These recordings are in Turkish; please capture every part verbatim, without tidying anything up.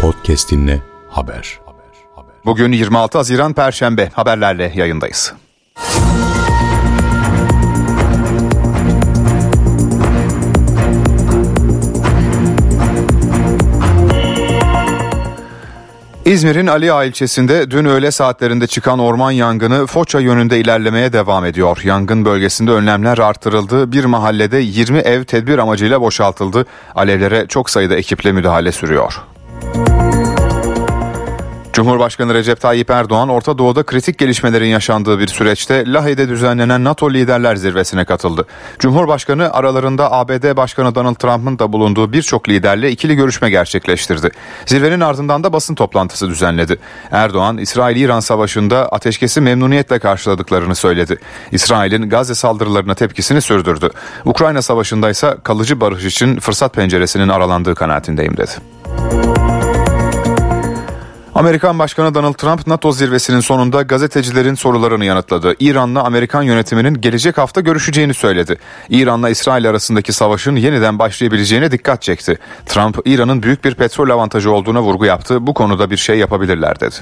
Podcast dinle, haber. Bugün yirmi altı Haziran Perşembe, haberlerle yayındayız. İzmir'in Ali Ağa ilçesinde dün öğle saatlerinde çıkan orman yangını Foça yönünde ilerlemeye devam ediyor. Yangın bölgesinde önlemler artırıldı. Bir mahallede yirmi ev tedbir amacıyla boşaltıldı. Alevlere çok sayıda ekiple müdahale sürüyor. Cumhurbaşkanı Recep Tayyip Erdoğan, Orta Doğu'da kritik gelişmelerin yaşandığı bir süreçte Lahey'de düzenlenen NATO Liderler Zirvesi'ne katıldı. Cumhurbaşkanı aralarında A B D Başkanı Donald Trump'ın da bulunduğu birçok liderle ikili görüşme gerçekleştirdi. Zirvenin ardından da basın toplantısı düzenledi. Erdoğan, İsrail-İran savaşında ateşkesi memnuniyetle karşıladıklarını söyledi. İsrail'in Gazze saldırılarına tepkisini sürdürdü. Ukrayna savaşında ise kalıcı barış için fırsat penceresinin aralandığı kanaatindeyim dedi. Amerikan Başkanı Donald Trump, NATO zirvesinin sonunda gazetecilerin sorularını yanıtladı. İran'la Amerikan yönetiminin gelecek hafta görüşeceğini söyledi. İran'la İsrail arasındaki savaşın yeniden başlayabileceğine dikkat çekti. Trump, İran'ın büyük bir petrol avantajı olduğuna vurgu yaptı. Bu konuda bir şey yapabilirler dedi.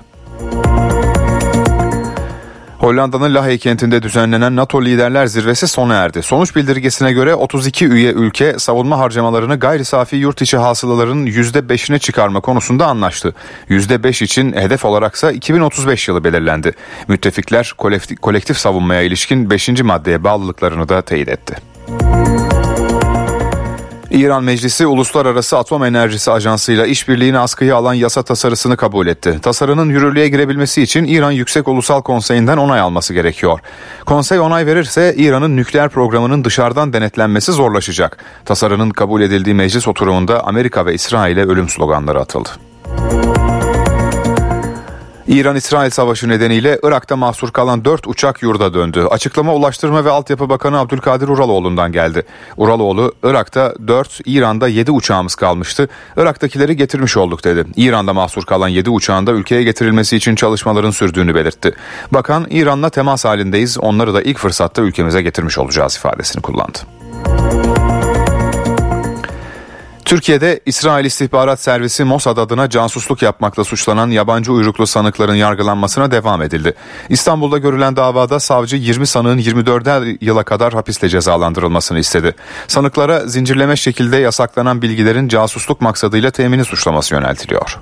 Hollanda'nın Lahey kentinde düzenlenen NATO Liderler Zirvesi sona erdi. Sonuç bildirgesine göre otuz iki üye ülke savunma harcamalarını gayri safi yurt içi hasılaların yüzde beşine çıkarma konusunda anlaştı. yüzde beş için hedef olaraksa iki bin otuz beş yılı belirlendi. Müttefikler kolektif, kolektif savunmaya ilişkin beşinci maddeye bağlılıklarını da teyit etti. İran Meclisi Uluslararası Atom Enerjisi Ajansı ile işbirliğini askıya alan yasa tasarısını kabul etti. Tasarının yürürlüğe girebilmesi için İran Yüksek Ulusal Konseyi'nden onay alması gerekiyor. Konsey onay verirse İran'ın nükleer programının dışarıdan denetlenmesi zorlaşacak. Tasarının kabul edildiği meclis oturumunda Amerika ve İsrail'e ölüm sloganları atıldı. İran-İsrail savaşı nedeniyle Irak'ta mahsur kalan dört uçak yurda döndü. Açıklama Ulaştırma ve Altyapı Bakanı Abdülkadir Uraloğlu'ndan geldi. Uraloğlu, Irak'ta dört, İran'da yedi uçağımız kalmıştı. Irak'takileri getirmiş olduk dedi. İran'da mahsur kalan yedi uçağın da ülkeye getirilmesi için çalışmaların sürdüğünü belirtti. Bakan, İran'la temas halindeyiz, onları da ilk fırsatta ülkemize getirmiş olacağız ifadesini kullandı. Türkiye'de İsrail İstihbarat Servisi Mossad adına casusluk yapmakla suçlanan yabancı uyruklu sanıkların yargılanmasına devam edildi. İstanbul'da görülen davada savcı yirmi sanığın yirmi dörder yıla kadar hapisle cezalandırılmasını istedi. Sanıklara zincirleme şekilde yasaklanan bilgilerin casusluk maksadıyla temini suçlaması yöneltiliyor.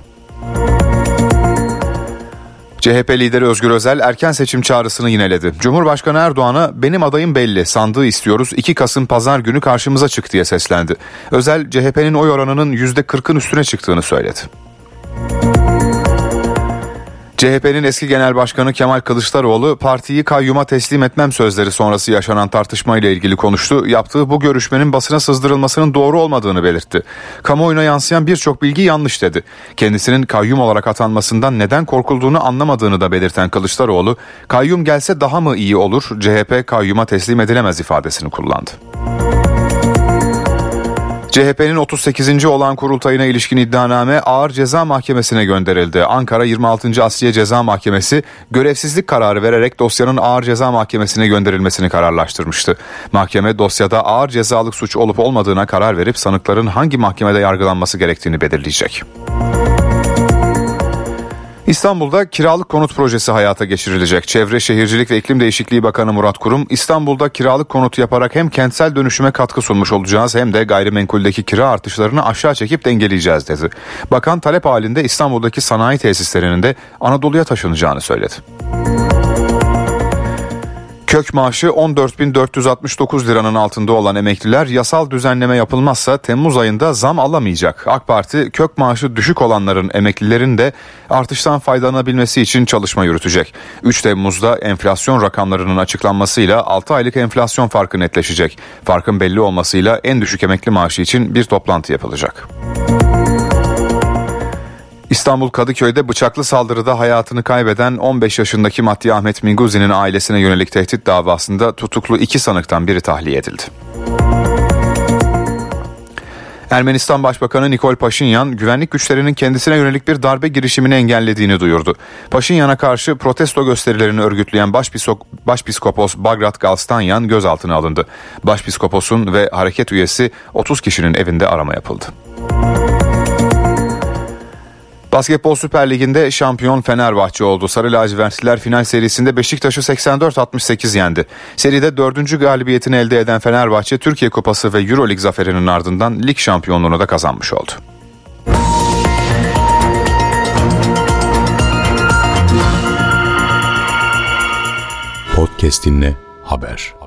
C H P lideri Özgür Özel erken seçim çağrısını yineledi. Cumhurbaşkanı Erdoğan'a benim adayım belli, sandığı istiyoruz, iki Kasım Pazar günü karşımıza çık diye seslendi. Özel, C H P'nin oy oranının yüzde kırkın üstüne çıktığını söyledi. C H P'nin eski genel başkanı Kemal Kılıçdaroğlu, partiyi kayyuma teslim etmem sözleri sonrası yaşanan tartışmayla ilgili konuştu. Yaptığı bu görüşmenin basına sızdırılmasının doğru olmadığını belirtti. Kamuoyuna yansıyan birçok bilgi yanlış dedi. Kendisinin kayyum olarak atanmasından neden korkulduğunu anlamadığını da belirten Kılıçdaroğlu, kayyum gelse daha mı iyi olur, C H P kayyuma teslim edilemez ifadesini kullandı. C H P'nin otuz sekizinci olağan kurultayına ilişkin iddianame Ağır Ceza Mahkemesi'ne gönderildi. Ankara yirmi altıncı Asliye Ceza Mahkemesi görevsizlik kararı vererek dosyanın Ağır Ceza Mahkemesi'ne gönderilmesini kararlaştırmıştı. Mahkeme dosyada ağır cezalık suç olup olmadığına karar verip sanıkların hangi mahkemede yargılanması gerektiğini belirleyecek. İstanbul'da kiralık konut projesi hayata geçirilecek. Çevre, Şehircilik ve İklim Değişikliği Bakanı Murat Kurum, İstanbul'da kiralık konut yaparak hem kentsel dönüşüme katkı sunmuş olacağız hem de gayrimenkuldeki kira artışlarını aşağı çekip dengeleyeceğiz dedi. Bakan talep halinde İstanbul'daki sanayi tesislerinin de Anadolu'ya taşınacağını söyledi. Kök maaşı on dört bin dört yüz altmış dokuz liranın altında olan emekliler yasal düzenleme yapılmazsa Temmuz ayında zam alamayacak. AK Parti kök maaşı düşük olanların, emeklilerin de artıştan faydalanabilmesi için çalışma yürütecek. üç Temmuz'da enflasyon rakamlarının açıklanmasıyla altı aylık enflasyon farkı netleşecek. Farkın belli olmasıyla en düşük emekli maaşı için bir toplantı yapılacak. İstanbul Kadıköy'de bıçaklı saldırıda hayatını kaybeden on beş yaşındaki Mattia Ahmet Minguzi'nin ailesine yönelik tehdit davasında tutuklu iki sanıktan biri tahliye edildi. Ermenistan Başbakanı Nikol Paşinyan, güvenlik güçlerinin kendisine yönelik bir darbe girişimini engellediğini duyurdu. Paşinyan'a karşı protesto gösterilerini örgütleyen Başpiskopos Bagrat Galstanyan gözaltına alındı. Başpiskoposun ve hareket üyesi otuz kişinin evinde arama yapıldı. Basketbol Süper Ligi'nde şampiyon Fenerbahçe oldu. Sarı lacivertliler final serisinde Beşiktaş'ı seksen dört altmış sekiz yendi. Seride dördüncü galibiyetini elde eden Fenerbahçe, Türkiye Kupası ve Euroleague zaferinin ardından lig şampiyonluğunu da kazanmış oldu. Podcast dinle, haber.